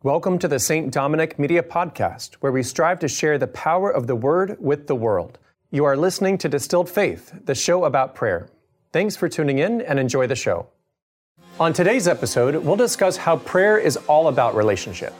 Welcome to the St. Dominic Media Podcast, where we strive to share the power of the Word with the world. You are listening to Distilled Faith, the show about prayer. Thanks for tuning in and enjoy the show. On today's episode, we'll discuss how prayer is all about relationship.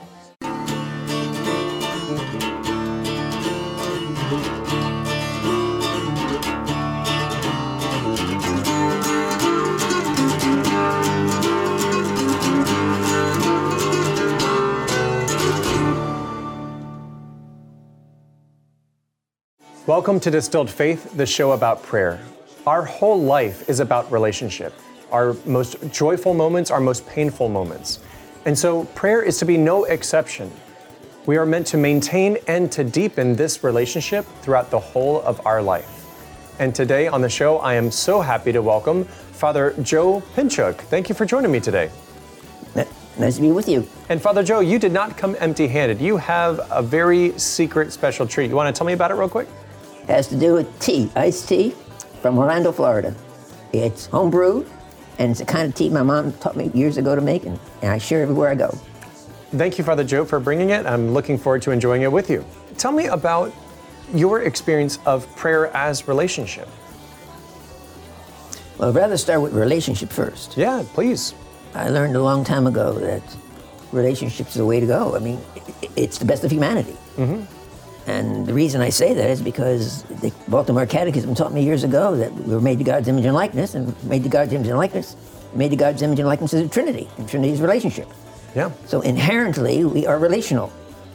Welcome to Distilled Faith, the show about prayer. Our whole life is about relationship. Our most joyful moments, our most painful moments. And so prayer is to be no exception. We are meant to maintain and to deepen this relationship throughout the whole of our life. And today on the show, I am so happy to welcome Father Joe Pinchuk. Thank you for joining me today. Nice to be with you. And Father Joe, you did not come empty-handed. You have a very secret special treat. You want to tell me about it real quick? It has to do with tea, iced tea from Orlando, Florida. It's home brewed, and it's the kind of tea my mom taught me years ago to make, and I share everywhere I go. Thank you, Father Joe, for bringing it. I'm looking forward to enjoying it with you. Tell me about your experience of prayer as relationship. Well, I'd rather start with relationship first. Yeah, please. I learned a long time ago that relationships are the way to go. I mean, it's the best of humanity. Mm-hmm. And the reason I say that is because the Baltimore Catechism taught me years ago that we were made to God's image and likeness, and made to God's image and likeness, made to God's image and likeness is a Trinity, and Trinity is relationship. Yeah. So inherently, we are relational.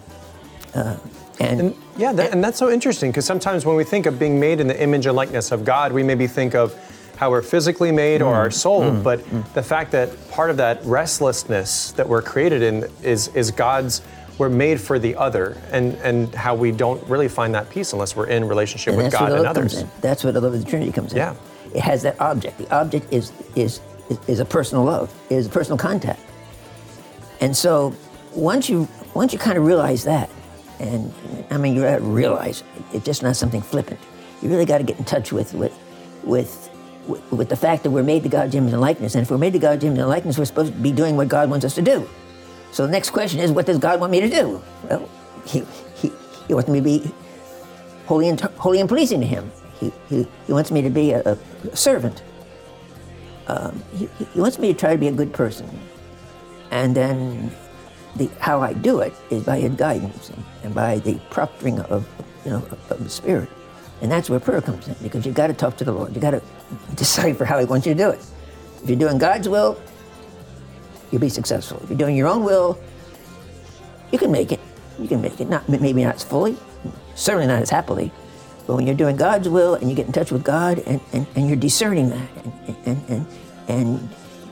And that's so interesting, because sometimes when we think of being made in the image and likeness of God, we maybe think of how we're physically made or our soul, but the fact that part of that restlessness that we're created in is God's. We're made for the other, and how we don't really find that peace unless we're in relationship with God and others. That's where the love of the Trinity comes in. Yeah. It has that object. The object is a personal love, is a personal contact. And so once you kind of realize that, and I mean you gotta realize it's just not something flippant. You really got to get in touch with the fact that we're made to God's image and likeness. And if we're made to God's image and likeness, we're supposed to be doing what God wants us to do. So the next question is, what does God want me to do? Well, He wants me to be holy and pleasing to Him. He wants me to be a servant. He wants me to try to be a good person. And then how I do it is by His guidance and by the proctoring of the Spirit. And that's where prayer comes in, because you've got to talk to the Lord. You've got to decipher how He wants you to do it. If you're doing God's will, you'll be successful. If you're doing your own will, you can make it. You can make it. Maybe not as fully, certainly not as happily, but when you're doing God's will and you get in touch with God and you're discerning that, and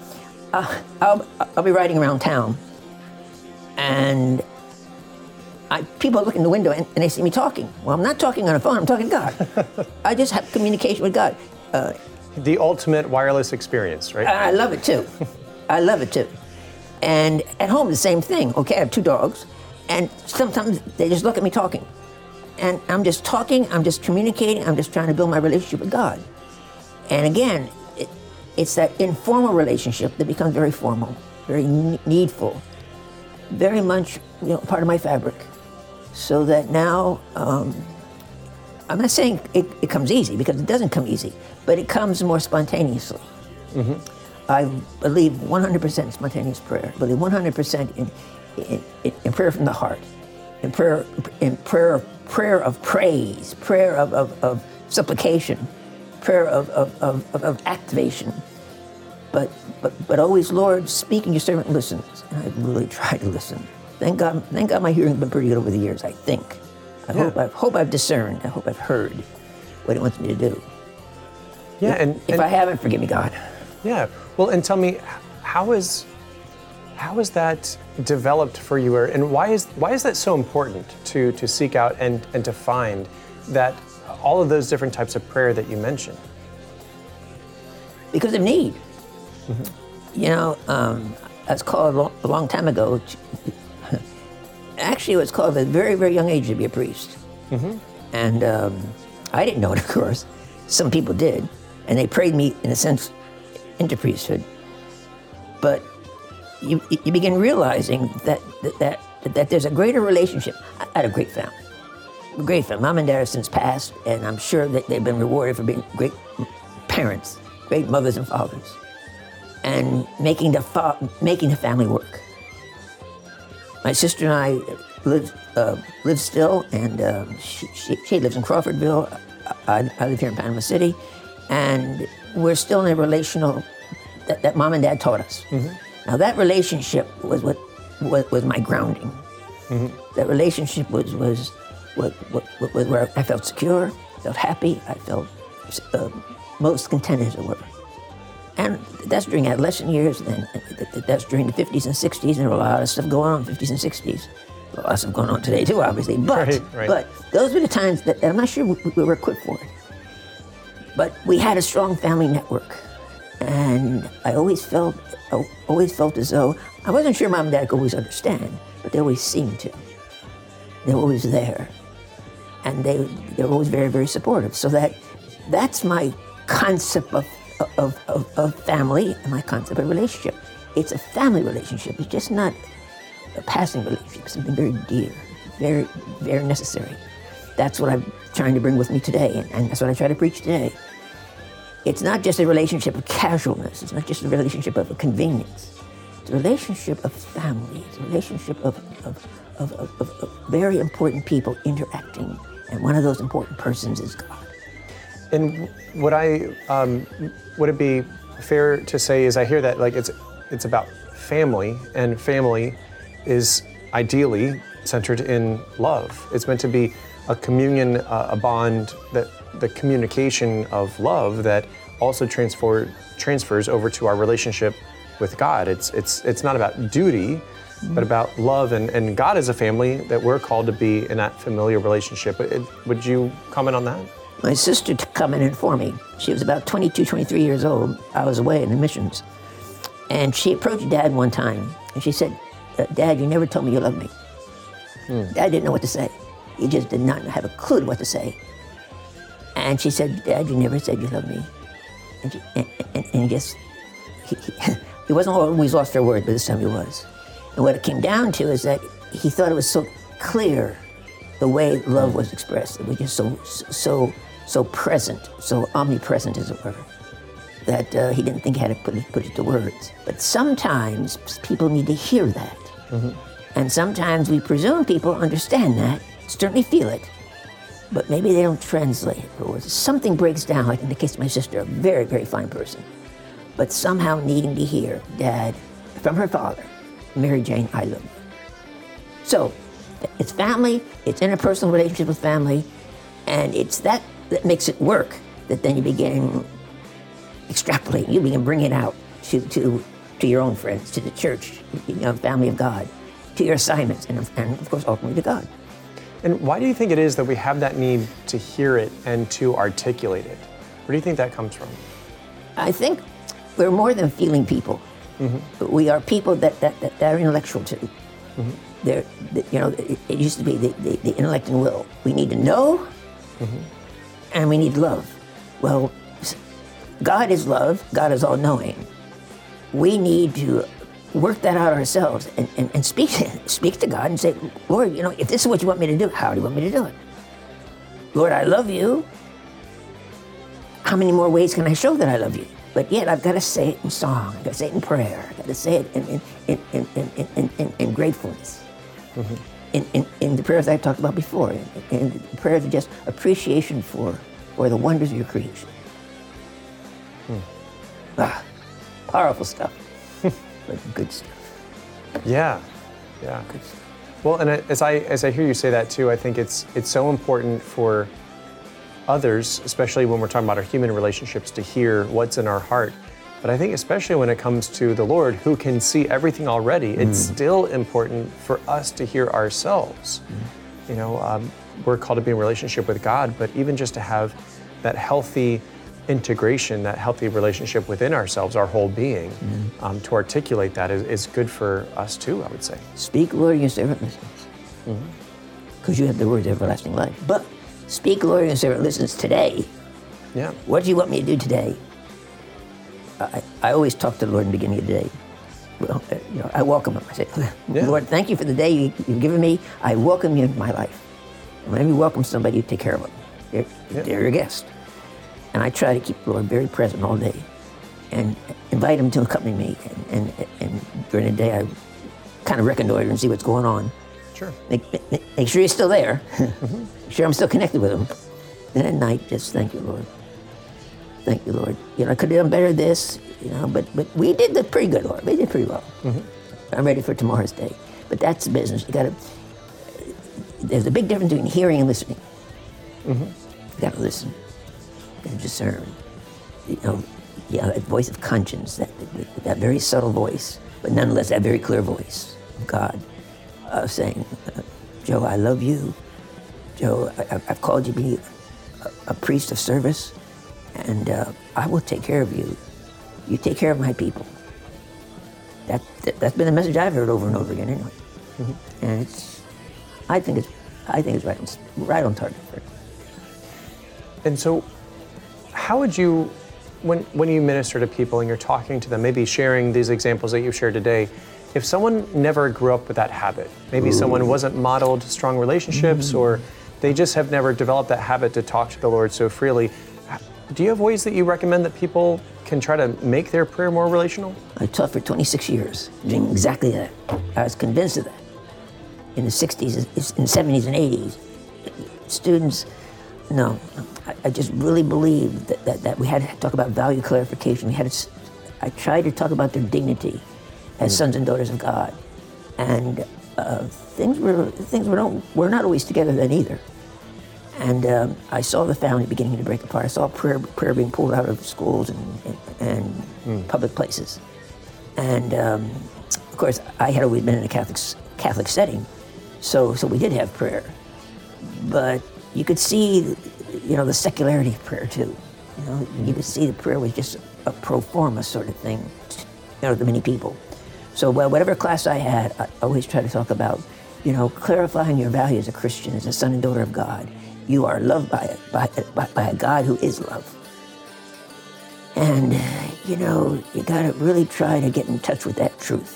I'll be riding around town, and people look in the window and they see me talking. Well, I'm not talking on a phone. I'm talking to God. I just have communication with God. The ultimate wireless experience, right? I love it too. I love it too. And at home, the same thing. Okay, I have 2 dogs, and sometimes they just look at me talking. And I'm just talking, I'm just communicating, I'm just trying to build my relationship with God. And again, it's that informal relationship that becomes very formal, very needful, very much part of my fabric. So that now, I'm not saying it comes easy, because it doesn't come easy, but it comes more spontaneously. Mm-hmm. I believe 100% spontaneous prayer. I believe 100% in prayer from the heart, in prayer of praise, prayer of supplication, prayer of activation. But always, Lord, speaking, your servant listens. And I really try to listen. Thank God my hearing's been pretty good over the years, I think. I hope I've discerned. I hope I've heard what He wants me to do. Yeah, if I haven't, forgive me, God. Yeah. Well, and tell me, how is that developed for you, and why is that so important to seek out and to find that all of those different types of prayer that you mentioned? Because of need. Mm-hmm. I was called a long time ago. Actually, it was called at a very, very young age to be a priest. Mm-hmm. And I didn't know it, of course. Some people did. And they prayed me, in a sense, into priesthood. But you begin realizing that that there's a greater relationship. I had a great family. Great family. Mom and Dad have since passed, and I'm sure that they've been rewarded for being great parents, great mothers and fathers, and making the family work. My sister and I live still, and she lives in Crawfordville. I live here in Panama City, and we're still in a relational that Mom and Dad taught us. Mm-hmm. Now that relationship was what my grounding. Mm-hmm. That relationship was where I felt secure, felt happy, I felt most content, as it were. And that's during adolescent years, and that's during the 50s and 60s, and there were a lot of stuff going on in the 50s and 60s. A lot of stuff going on today too, obviously, but those were the times that I'm not sure we were equipped for it. But we had a strong family network, and I always felt as though, I wasn't sure Mom and Dad could always understand, but they always seemed to. They were always there. And they were always very, very supportive. So that's my concept of family and my concept of relationship. It's a family relationship. It's just not a passing relationship. It's something very dear, very, very necessary. That's what I'm trying to bring with me today, and that's what I try to preach today. It's not just a relationship of casualness. It's not just a relationship of a convenience. It's a relationship of family. It's a relationship of very important people interacting, and one of those important persons is God. And would it be fair to say, as I hear that, like it's about family, and family is ideally centered in love. It's meant to be a communion, a bond, that the communication of love that also transfers over to our relationship with God. It's not about duty, but about love, and God is a family that we're called to be in that familiar relationship. Would you comment on that? My sister commented for me. She was about 22, 23 years old. I was away in the missions. And she approached Dad one time, and she said, Dad, you never told me you loved me. Dad didn't know what to say. He just did not have a clue what to say. And she said, Dad, you never said you loved me. And he wasn't always lost for words, but this time he was. And what it came down to is that he thought it was so clear the way love was expressed. It was just so present, so omnipresent, as it were, that he didn't think he had to put it to words. But sometimes people need to hear that. Mm-hmm. And sometimes we presume people understand that, certainly feel it, but maybe they don't translate it, or something breaks down, like in the case of my sister, a very, very fine person, but somehow needing to hear, Dad, from her father, Mary Jane, I love you. So, it's family, it's interpersonal relationship with family, and it's that makes it work, that then you begin extrapolating, you begin bringing it out to your own friends, to the church, family of God, to your assignments, and of course, ultimately to God. And why do you think it is that we have that need to hear it and to articulate it? Where do you think that comes from? I think we're more than feeling people. Mm-hmm. We are people that are intellectual too. Mm-hmm. It used to be the intellect and will. We need to know, mm-hmm. and we need love. Well, God is love. God is all-knowing. We need to work that out ourselves and speak to God and say, Lord, if this is what you want me to do, how do you want me to do it? Lord, I love you. How many more ways can I show that I love you? But yet I've got to say it in song. I've got to say it in prayer. I've got to say it in gratefulness. Mm-hmm. In the prayers I've talked about before, in the prayers of just appreciation for the wonders of your creation. Powerful stuff. But good stuff. Yeah. Good stuff. Well, and as I hear you say that too, I think it's so important for others, especially when we're talking about our human relationships, to hear what's in our heart. But I think especially when it comes to the Lord, who can see everything already, it's still important for us to hear ourselves. We're called to be in relationship with God, but even just to have that healthy integration, that healthy relationship within ourselves, our whole being, to articulate that is good for us too, I would say. Speak, Lord, your servant listens. Because you have the words of everlasting life. But speak, Lord, your servant listens today. Yeah. What do you want me to do today? I always talk to the Lord in the beginning of the day. Well, I welcome him. I say, Lord, thank you for the day you've given me. I welcome you into my life. And whenever you welcome somebody, you take care of them. They're your guest. And I try to keep the Lord very present all day and invite him to accompany me. And during the day, I kind of reconnoiter and see what's going on. Sure. Make sure he's still there. Make sure I'm still connected with him. And at night, just thank you, Lord. Thank you, Lord. I could have done better this, but we did pretty good, Lord. We did pretty well. I'm ready for tomorrow's day. But that's the business. There's a big difference between hearing and listening. You got to listen. You got to discern. That voice of conscience, that very subtle voice, but nonetheless that very clear voice of God saying, Joe, I love you. Joe, I've called you to be a priest of service, and I will take care of you. You take care of my people. That's been the message I've heard over and over again, anyway. And I think it's right on target. And so, how would you, when you minister to people and you're talking to them, maybe sharing these examples that you've shared today, if someone never grew up with that habit, maybe someone wasn't modeled strong relationships, or they just have never developed that habit to talk to the Lord so freely, do you have ways that you recommend that people can try to make their prayer more relational? I taught for 26 years doing exactly that. I was convinced of that. In the 60s, in the 70s and 80s, students, no, I just really believed that we had to talk about value clarification. I tried to talk about their dignity as sons and daughters of God. And things were not always together then either. And I saw the family beginning to break apart. I saw prayer being pulled out of schools and public places. And of course, I had always been in a Catholic setting, so we did have prayer. But you could see, the secularity of prayer too. You could see the prayer was just a pro forma sort of thing, to many people. So whatever class I had, I always tried to talk about, clarifying your value as a Christian, as a son and daughter of God. You are loved by a God who is love. And, you gotta really try to get in touch with that truth.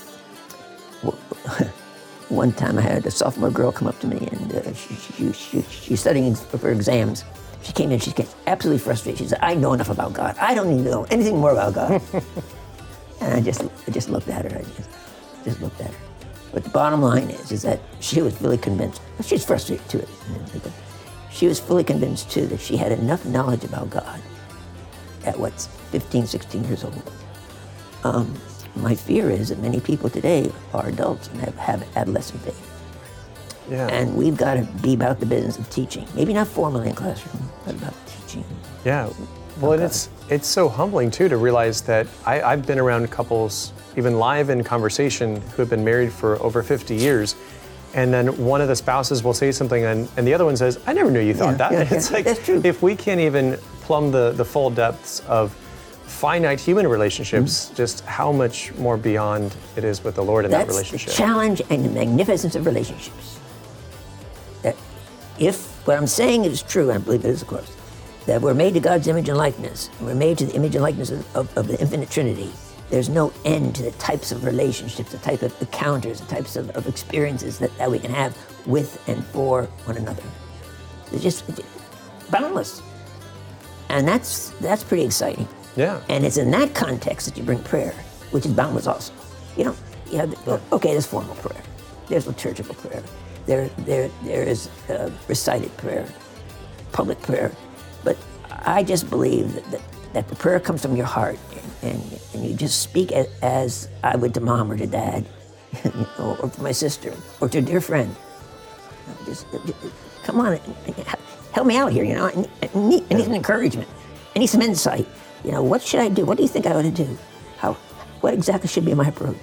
One time I had a sophomore girl come up to me, and she's studying for exams. She came in, she gets absolutely frustrated. She said, I know enough about God. I don't need to know anything more about God. And I just looked at her. I just looked at her. But the bottom line is that she was fully convinced. She's frustrated too. She was fully convinced too that she had enough knowledge about God at 15, 16 years old. My fear is that many people today are adults and have adolescent faith. Yeah. And we've got to be about the business of teaching. Maybe not formally in classroom, but about teaching. Yeah. Well, and it's so humbling too to realize that I've been around couples, even live in conversation, who have been married for over 50 years. And then one of the spouses will say something and the other one says, I never knew you thought that. Yeah, it's like, that's true. If we can't even plumb the full depths of finite human relationships, just how much more beyond it is with the Lord in that relationship. That's the challenge and the magnificence of relationships. That if what I'm saying is true, and I believe it is, of course, that we're made to God's image and likeness, and we're made to the image and likeness of the infinite Trinity, there's no end to the types of relationships, the type of encounters, the types of experiences that we can have with and for one another. It's just boundless. And that's pretty exciting. Yeah. And it's in that context that you bring prayer, which is boundless also. There's formal prayer. There's liturgical prayer. There is recited prayer, public prayer. But I just believe that the prayer comes from your heart, and you just speak as I would to mom or to dad, or to my sister, or to a dear friend. Just come on, help me out here. I need some encouragement. I need some insight. What should I do? What do you think I ought to do? What exactly should be my approach?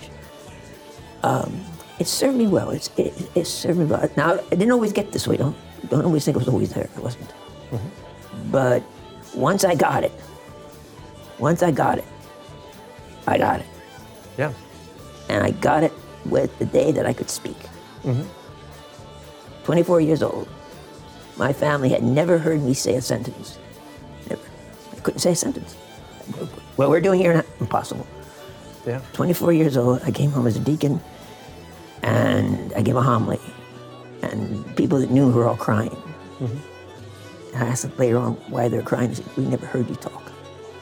It served me well. It served me well. Now, I didn't always get this way. Don't always think it was always there. It wasn't. Mm-hmm. But once I got it. I got it. Yeah. And I got it with the day that I could speak. Mm-hmm. 24 years old. My family had never heard me say a sentence. Never. I couldn't say a sentence. What we're doing here, impossible. Yeah. 24 years old, I came home as a deacon, and I gave a homily. And people that knew were all crying. Mm-hmm. And I asked them later on why they're crying. They said, "We never heard you talk."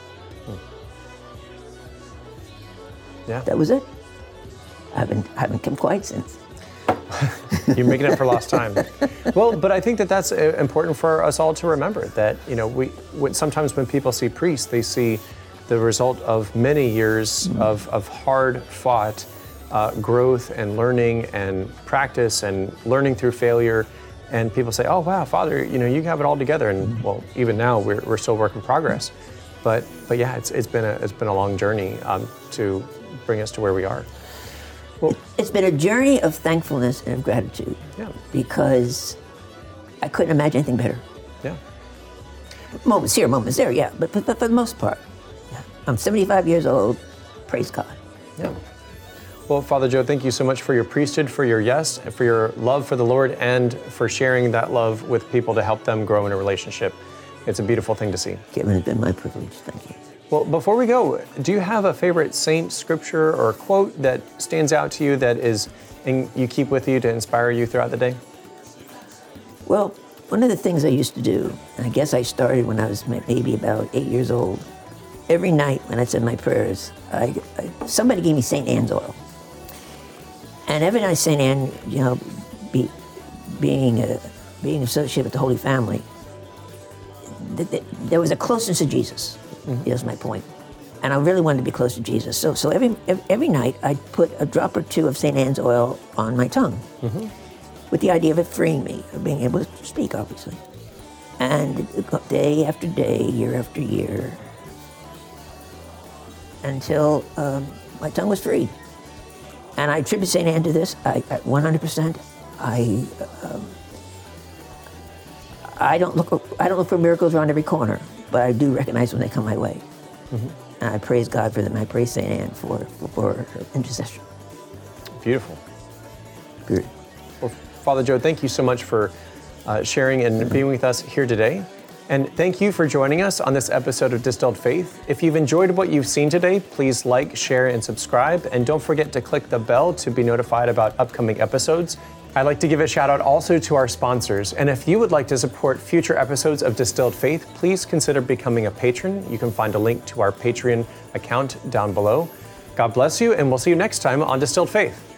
Yeah. That was it. I haven't come quiet since. You're making up for lost time. Well, but I think that that's important for us all to remember that, sometimes when people see priests, they see the result of many years of hard fought growth and learning and practice and learning through failure. And people say, "Oh, wow, Father, you have it all together." And well, even now we're still work in progress. But yeah, it's been a long journey to bring us to where we are. Well, it's been a journey of thankfulness and of gratitude. Yeah. Because I couldn't imagine anything better. Yeah. Moments here, moments there, yeah. But for the most part, yeah. I'm 75 years old. Praise God. Yeah. Well, Father Joe, thank you so much for your priesthood, for your yes, and for your love for the Lord, and for sharing that love with people to help them grow in a relationship. It's a beautiful thing to see. Kevin, it's been my privilege. Thank you. Well, before we go, do you have a favorite saint, scripture, or quote that stands out to you that you keep with you to inspire you throughout the day? Well, one of the things I used to do, and I guess I started when I was maybe about 8 years old, every night when I said my prayers, somebody gave me St. Anne's oil. And every night St. Anne, being associated with the Holy Family, there was a closeness to Jesus. Mm-hmm. Is my point. And I really wanted to be close to Jesus. So every night I'd put a drop or two of St. Anne's oil on my tongue, mm-hmm. with the idea of it freeing me, of being able to speak, obviously. And day after day, year after year, until my tongue was freed. And I attribute St. Anne to this. 100%. I don't look for miracles around every corner, but I do recognize when they come my way. Mm-hmm. And I praise God for them. I praise St. Anne for her intercession. Beautiful. Good. Well, Father Joe, thank you so much for sharing and being with us here today. And thank you for joining us on this episode of Distilled Faith. If you've enjoyed what you've seen today, please like, share, and subscribe. And don't forget to click the bell to be notified about upcoming episodes. I'd like to give a shout out also to our sponsors. And if you would like to support future episodes of Distilled Faith, please consider becoming a patron. You can find a link to our Patreon account down below. God bless you, and we'll see you next time on Distilled Faith.